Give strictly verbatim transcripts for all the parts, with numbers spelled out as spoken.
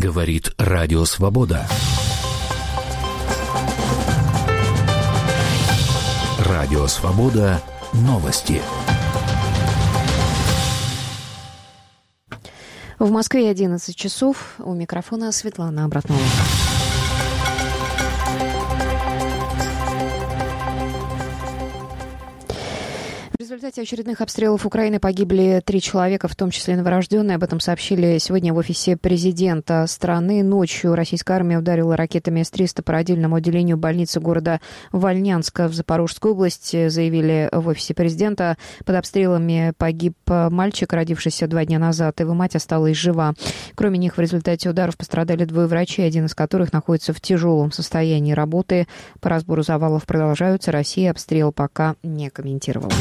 Говорит Радио Свобода. Радио Свобода. Новости. В Москве одиннадцать часов. У микрофона Светлана Обратнова. В результате очередных обстрелов Украины погибли три человека, в том числе новорожденные. Об этом сообщили сегодня в офисе президента страны. Ночью российская армия ударила ракетами эс триста по родильному отделению больницы города Вольнянска в Запорожской области, заявили в офисе президента. Под обстрелами погиб мальчик, родившийся два дня назад. Его мать осталась жива. Кроме них, в результате ударов пострадали двое врачей, один из которых находится в тяжелом состоянии. Работы по разбору завалов продолжаются. Россия обстрел пока не комментировала.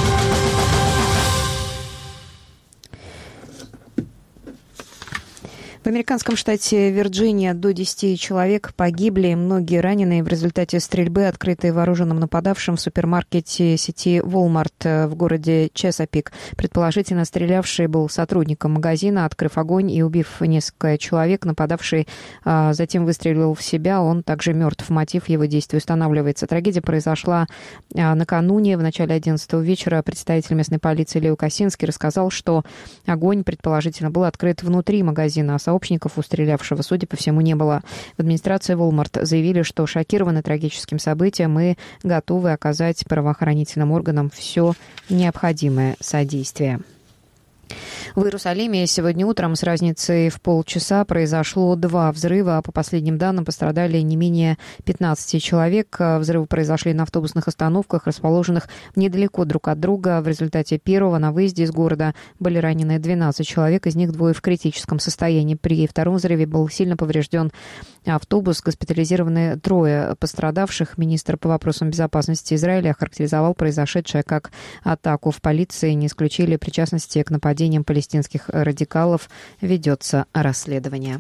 В американском штате Вирджиния до десяти человек погибли, многие раненые в результате стрельбы, открытой вооруженным нападавшим в супермаркете сети Walmart в городе Чесапик. Предположительно, стрелявший был сотрудником магазина. Открыв огонь и убив несколько человек, нападавший а, затем выстрелил в себя. Он также мертв. Мотив его действий устанавливается. Трагедия произошла а, накануне, в начале одиннадцатого вечера. Представитель местной полиции Лео Косинский рассказал, что огонь, предположительно, был открыт внутри магазина, а сообщников у стрелявшего, судя по всему, не было. В администрации Walmart заявили, что шокированы трагическим событием и готовы оказать правоохранительным органам все необходимое содействие. В Иерусалиме сегодня утром с разницей в полчаса произошло два взрыва. По последним данным, пострадали не менее пятнадцати человек. Взрывы произошли на автобусных остановках, расположенных недалеко друг от друга. В результате первого на выезде из города были ранены двенадцать человек, из них двое в критическом состоянии. При втором взрыве был сильно поврежден автобус, госпитализированы трое пострадавших. Министр по вопросам безопасности Израиля охарактеризовал произошедшее как атаку. В полиции не исключили причастности к нападениям палестинских радикалов. Ведется расследование.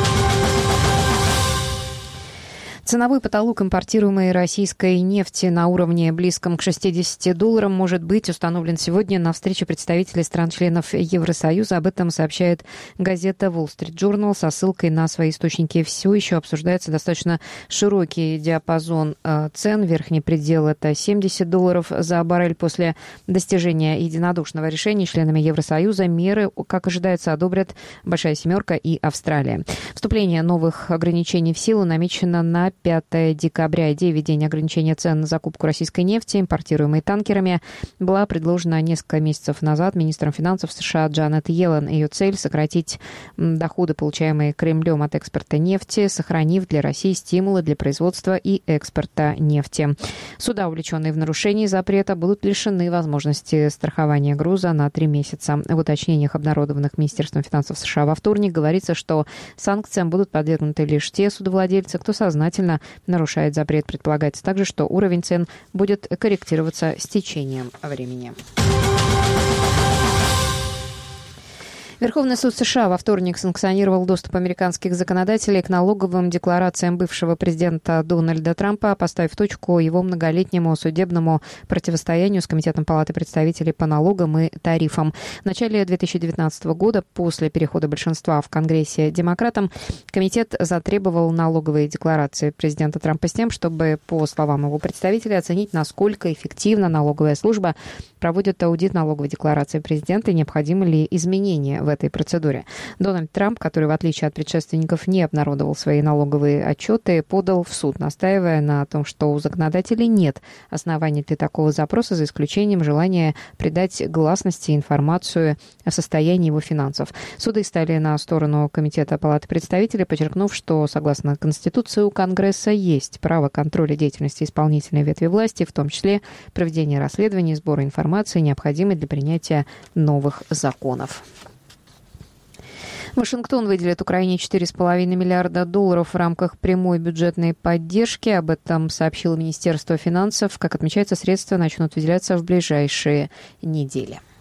Ценовой потолок импортируемой российской нефти на уровне близком к шестидесяти долларам может быть установлен сегодня на встрече представителей стран-членов Евросоюза. Об этом сообщает газета Wall Street Journal со ссылкой на свои источники. Все еще обсуждается достаточно широкий диапазон цен. Верхний предел – это семьдесят долларов за баррель. После достижения единодушного решения членами Евросоюза меры, как ожидается, одобрят Большая Семерка и Австралия. Вступление новых ограничений в силу намечено на пятого декабря. Идея введения ограничения цен на закупку российской нефти, импортируемой танкерами, была предложена несколько месяцев назад министром финансов США Джанет Йеллен. Ее цель – сократить доходы, получаемые Кремлем от экспорта нефти, сохранив для России стимулы для производства и экспорта нефти. Суда, увлеченные в нарушении запрета, будут лишены возможности страхования груза на три месяца. В уточнениях, обнародованных Министерством финансов США во вторник, говорится, что санкциям будут подвергнуты лишь те судовладельцы, кто сознательно нарушает запрет. Предполагается также, что уровень цен будет корректироваться с течением времени. Верховный суд США во вторник санкционировал доступ американских законодателей к налоговым декларациям бывшего президента Дональда Трампа, поставив точку его многолетнему судебному противостоянию с Комитетом Палаты представителей по налогам и тарифам. В начале две тысячи девятнадцатого года, после перехода большинства в Конгрессе демократам, комитет затребовал налоговые декларации президента Трампа с тем, чтобы, по словам его представителей, оценить, насколько эффективно налоговая служба проводит аудит налоговой декларации президента и необходимы ли изменения в этой процедуре. Дональд Трамп, который, в отличие от предшественников, не обнародовал свои налоговые отчеты, подал в суд, настаивая на том, что у законодателей нет оснований для такого запроса, за исключением желания придать гласности информацию о состоянии его финансов. Суды стали на сторону Комитета Палаты представителей, подчеркнув, что, согласно Конституции, у Конгресса есть право контроля деятельности исполнительной ветви власти, в том числе проведения расследований, сбора информации, необходимой для принятия новых законов. Вашингтон выделит Украине четыре с половиной миллиарда долларов в рамках прямой бюджетной поддержки. Об этом сообщило Министерство финансов. Как отмечается, средства начнут выделяться в ближайшие недели.